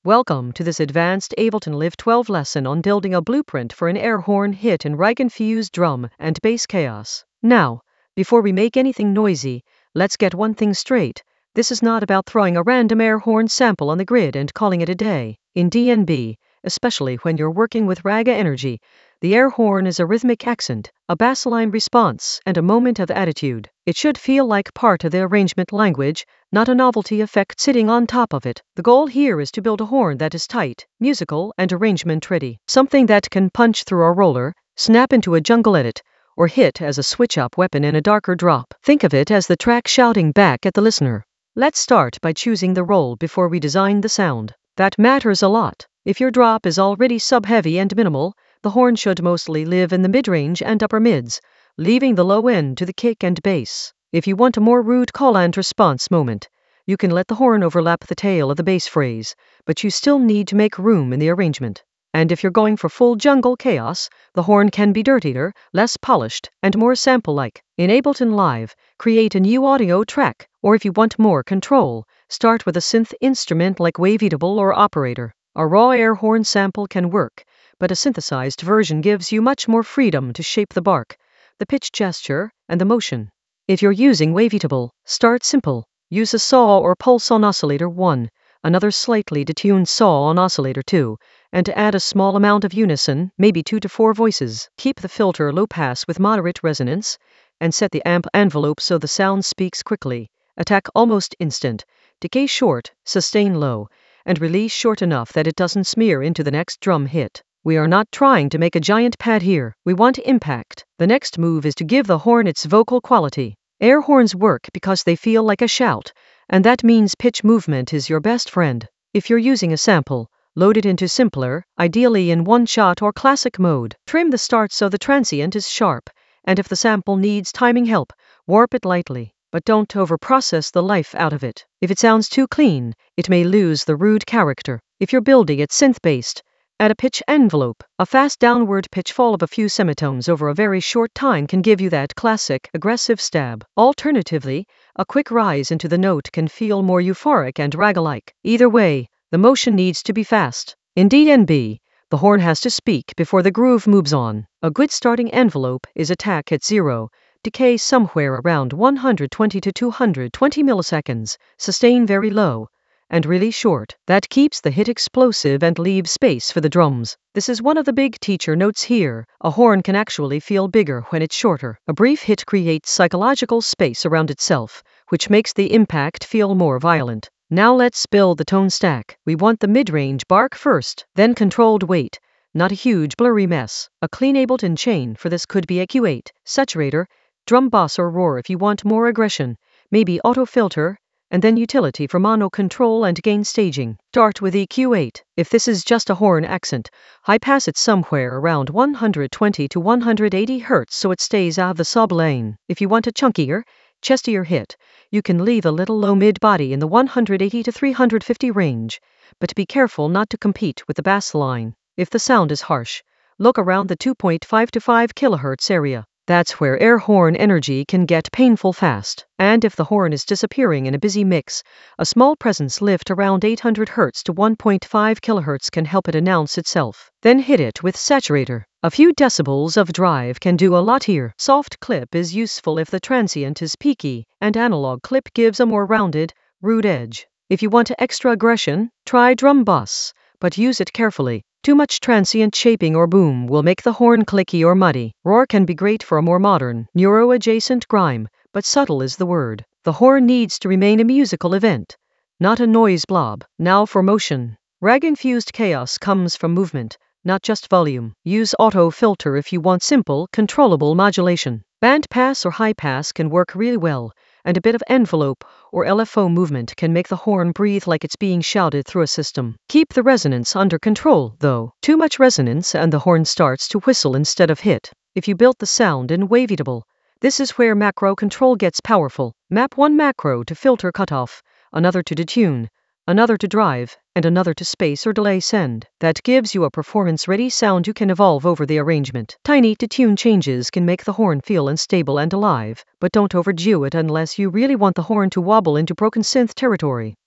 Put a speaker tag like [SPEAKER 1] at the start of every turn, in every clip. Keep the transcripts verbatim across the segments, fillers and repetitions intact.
[SPEAKER 1] Welcome to this advanced Ableton Live twelve lesson on building a blueprint for an air horn hit in rag-infused drum and bass chaos. Now, before we make anything noisy, let's get one thing straight. This is not about throwing a random air horn sample on the grid and calling it a day. In D and B, especially when you're working with raga energy, the air horn is a rhythmic accent, a bassline response, and a moment of attitude. It should feel like part of the arrangement language, not a novelty effect sitting on top of it. The goal here is to build a horn that is tight, musical, and arrangement ready. Something that can punch through a roller, snap into a jungle edit, or hit as a switch-up weapon in a darker drop. Think of it as the track shouting back at the listener. Let's start by choosing the role before we design the sound. That matters a lot. If your drop is already sub-heavy and minimal, the horn should mostly live in the mid-range and upper mids, leaving the low end to the kick and bass. If you want a more rude call and response moment, you can let the horn overlap the tail of the bass phrase, but you still need to make room in the arrangement. And if you're going for full jungle chaos, the horn can be dirtier, less polished, and more sample-like. In Ableton Live, create a new audio track, or if you want more control, start with a synth instrument like Wavetable or Operator. A raw air horn sample can work, but a synthesized version gives you much more freedom to shape the bark, the pitch gesture, and the motion. If you're using Wavetable, start simple. Use a saw or pulse on oscillator one, another slightly detuned saw on oscillator two, and to add a small amount of unison, maybe two to four voices. Keep the filter low pass with moderate resonance, and set the amp envelope so the sound speaks quickly. Attack almost instant, decay short, sustain low, and release short enough that it doesn't smear into the next drum hit. We are not trying to make a giant pad here. We want impact. The next move is to give the horn its vocal quality. Air horns work because they feel like a shout, and that means pitch movement is your best friend. If you're using a sample, load it into simpler, ideally in one-shot or classic mode. Trim the start so the transient is sharp, and if the sample needs timing help, warp it lightly, but don't overprocess the life out of it. If it sounds too clean, it may lose the rude character. If you're building it synth-based, add a pitch envelope. A fast downward pitch fall of a few semitones over a very short time can give you that classic, aggressive stab. Alternatively, a quick rise into the note can feel more euphoric and raga-like. Either way, the motion needs to be fast. In D and B, the horn has to speak before the groove moves on. A good starting envelope is attack at zero, decay somewhere around one hundred twenty to two hundred twenty milliseconds, sustain very low, and really short. That keeps the hit explosive and leaves space for the drums. This is one of the big teacher notes here. A horn can actually feel bigger when it's shorter. A brief hit creates psychological space around itself, which makes the impact feel more violent. Now let's build the tone stack. We want the mid-range bark first, then controlled weight, not a huge blurry mess. A clean Ableton chain for this could be E Q eight, saturator, drum boss or roar if you want more aggression, maybe auto filter, and then utility for mono control and gain staging. Start with E Q eight. If this is just a horn accent, high pass it somewhere around one hundred twenty to one hundred eighty hertz so it stays out of the sub lane. If you want a chunkier, chestier hit, you can leave a little low mid body in the one hundred eighty to three hundred fifty range, but be careful not to compete with the bass line. If the sound is harsh, look around the two point five to five kilohertz area. That's where air horn energy can get painful fast. And if the horn is disappearing in a busy mix, a small presence lift around eight hundred hertz to one point five kilohertz can help it announce itself. Then hit it with saturator. A few decibels of drive can do a lot here. Soft clip is useful if the transient is peaky, and analog clip gives a more rounded, rude edge. If you want extra aggression, try drum boss, but use it carefully. Too much transient shaping or boom will make the horn clicky or muddy. Roar can be great for a more modern, neuro-adjacent grime, but subtle is the word. The horn needs to remain a musical event, not a noise blob. Now for motion. Rag-infused chaos comes from movement, not just volume. Use auto filter if you want simple, controllable modulation. Band pass or high pass can work really well, and a bit of envelope or L F O movement can make the horn breathe like it's being shouted through a system. Keep the resonance under control, though. Too much resonance and the horn starts to whistle instead of hit. If you built the sound in Wavetable, this is where macro control gets powerful. Map one macro to filter cutoff, another to detune, another to drive, and another to space or delay send. That gives you a performance-ready sound you can evolve over the arrangement. Tiny detune changes can make the horn feel unstable and alive, but don't overdo it unless you really want the horn to wobble into broken synth territory.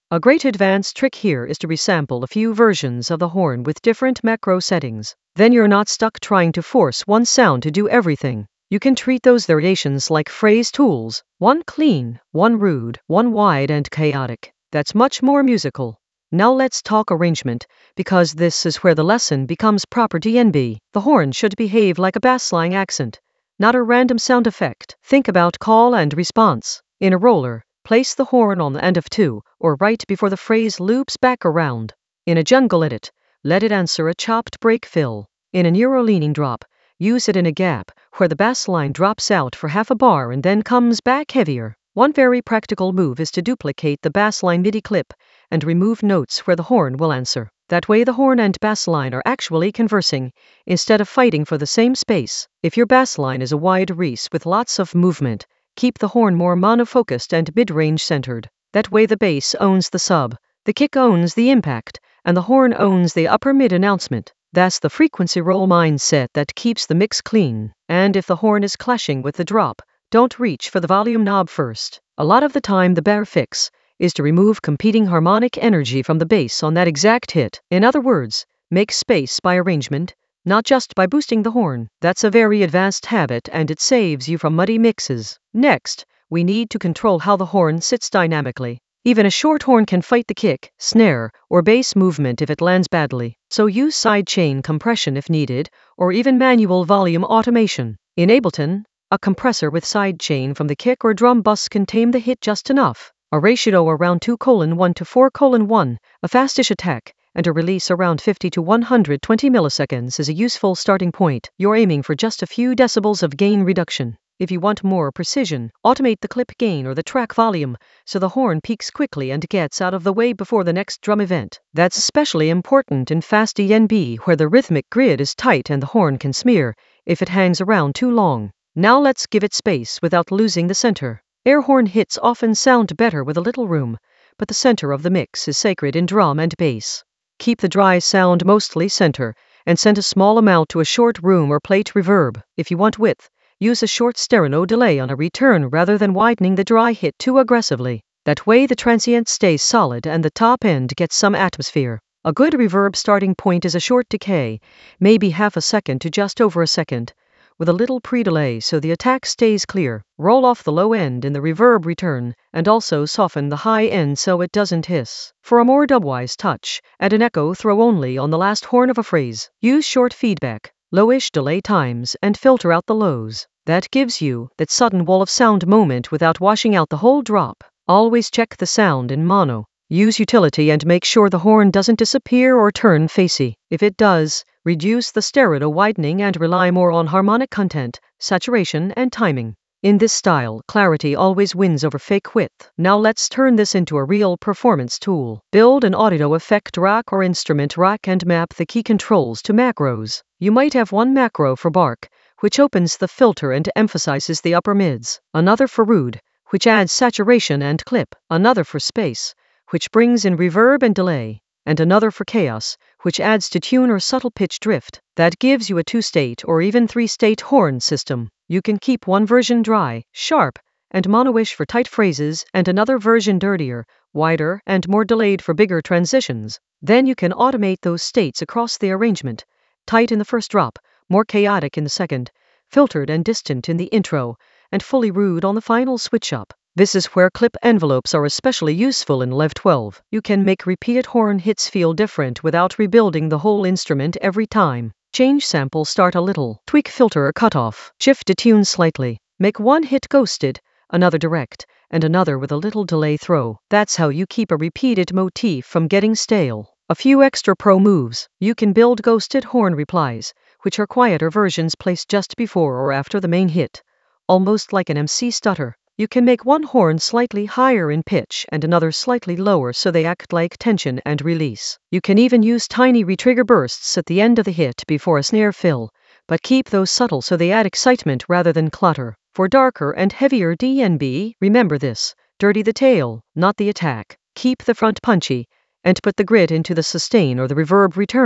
[SPEAKER 1] A great advanced trick here is to resample a few versions of the horn with different macro settings. Then you're not stuck trying to force one sound to do everything. You can treat those variations like phrase tools, one clean, one rude, one wide and chaotic. That's much more musical. Now let's talk arrangement, because this is where the lesson becomes proper D N B. The horn should behave like a bassline accent, not a random sound effect. Think about call and response. In a roller, place the horn on the end of two, or right before the phrase loops back around. In a jungle edit, let it answer a chopped break fill. In a neuro-leaning drop, use it in a gap, where the bass line drops out for half a bar and then comes back heavier. One very practical move is to duplicate the bass line MIDI clip and remove notes where the horn will answer. That way the horn and bass line are actually conversing, instead of fighting for the same space. If your bass line is a wide reese with lots of movement, keep the horn more monofocused and mid-range centered. That way the bass owns the sub, the kick owns the impact, and the horn owns the upper mid announcement. That's the frequency roll mindset that keeps the mix clean. And if the horn is clashing with the drop, don't reach for the volume knob first. A lot of the time the bare fix is to remove competing harmonic energy from the bass on that exact hit. In other words, make space by arrangement, not just by boosting the horn. That's a very advanced habit and it saves you from muddy mixes. Next, we need to control how the horn sits dynamically. Even a short horn can fight the kick, snare, or bass movement if it lands badly. So use sidechain compression if needed, or even manual volume automation. In Ableton, a compressor with sidechain from the kick or drum bus can tame the hit just enough. A ratio around two colon one to four colon one, a fastish attack, and a release around fifty to one hundred twenty milliseconds is a useful starting point. You're aiming for just a few decibels of gain reduction. If you want more precision, automate the clip gain or the track volume, so the horn peaks quickly and gets out of the way before the next drum event. That's especially important in fast D N B where the rhythmic grid is tight and the horn can smear if it hangs around too long. Now let's give it space without losing the center. Air horn hits often sound better with a little room, but the center of the mix is sacred in drum and bass. Keep the dry sound mostly center, and send a small amount to a short room or plate reverb. If you want width, use a short stereo delay on a return rather than widening the dry hit too aggressively. That way the transient stays solid and the top end gets some atmosphere. A good reverb starting point is a short decay, maybe half a second to just over a second, with a little pre-delay so the attack stays clear. Roll off the low end in the reverb return, and also soften the high end so it doesn't hiss. For a more dubwise touch, add an echo throw only on the last horn of a phrase. Use short feedback, lowish delay times, and filter out the lows. That gives you that sudden wall of sound moment without washing out the whole drop. Always check the sound in mono. Use utility and make sure the horn doesn't disappear or turn facey. If it does, reduce the stereo widening and rely more on harmonic content, saturation, and timing. In this style, clarity always wins over fake width. Now let's turn this into a real performance tool. Build an audio effect rack or instrument rack and map the key controls to macros. You might have one macro for bark, which opens the filter and emphasizes the upper mids, another for rude, which adds saturation and clip, another for space, which brings in reverb and delay, and another for chaos, which adds to tune or subtle pitch drift. That gives you a two-state or even three-state horn system. You can keep one version dry, sharp, and monoish for tight phrases, and another version dirtier, wider, and more delayed for bigger transitions. Then you can automate those states across the arrangement, tight in the first drop, more chaotic in the second, filtered and distant in the intro, and fully rude on the final switch-up. This is where clip envelopes are especially useful in Lev twelve. You can make repeated horn hits feel different without rebuilding the whole instrument every time. Change sample start a little, tweak filter or cutoff, shift detune slightly, make one hit ghosted, another direct, and another with a little delay throw. That's how you keep a repeated motif from getting stale. A few extra pro moves. You can build ghosted horn replies, which are quieter versions placed just before or after the main hit, almost like an M C stutter. You can make one horn slightly higher in pitch and another slightly lower so they act like tension and release. You can even use tiny retrigger bursts at the end of the hit before a snare fill, but keep those subtle so they add excitement rather than clutter. For darker and heavier D N B, remember this: dirty the tail, not the attack. Keep the front punchy, and put the grit into the sustain or the reverb return.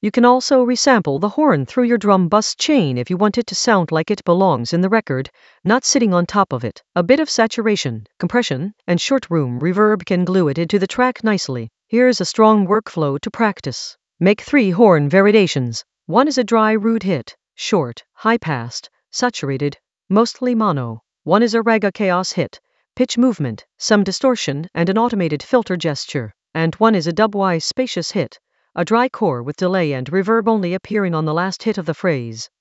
[SPEAKER 1] You can also resample the horn through your drum bus chain if you want it to sound like it belongs in the record, not sitting on top of it. A bit of saturation, compression, and short room reverb can glue it into the track nicely. Here's a strong workflow to practice. Make three horn variations. One is a dry rude hit, short, high-passed, saturated, mostly mono. One is a raga chaos hit, pitch movement, some distortion, and an automated filter gesture. And one is a dubwise spacious hit, a dry core with delay and reverb only appearing on the last hit of the phrase.